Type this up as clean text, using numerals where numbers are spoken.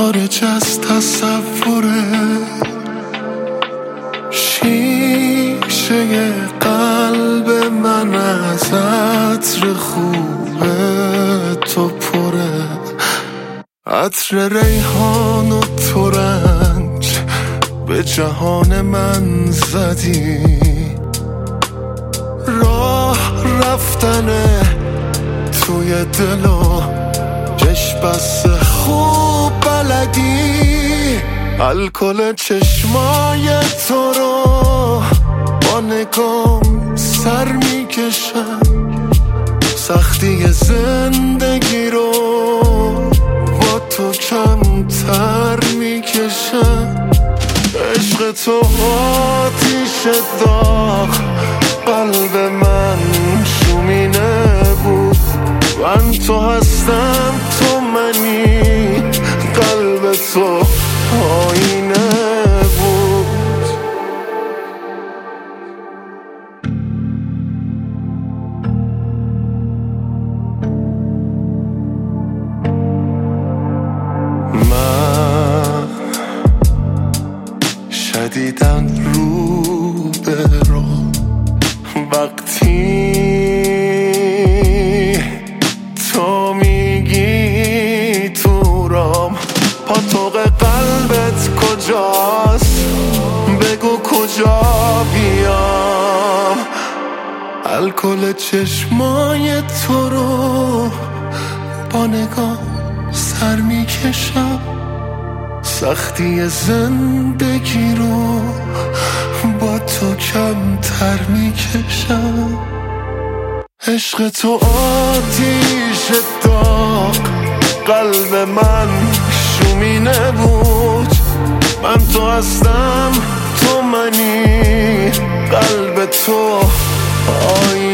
خارج از تصوره، شیشه قلب من از عطر خوب تو پره، عطر ریحان و ترنج به جهان من زدی، راه رفتنه توی دل و چشم بس خوب بلدی، الکل چشمای تو رو با نگام سر میکشم، سختی زندگی رو با تو کمتر میکشم، عشق تو آتیش داغ قلب من شومینه بود، من تو هستم تو منی، قلب تو آینه بود. من شدیدن رو به رو وقتی تو میگی تو رام، پاتوق قلبت کجاست بگو کجا بیام، الکل چشمای تو رو با نگاه سر میکشم، سختی زندگی رو با تو کمتر میکشم، عشق تو آتیش داغ قلب من شومینه بود، من تو هستم تو منی، قلب تو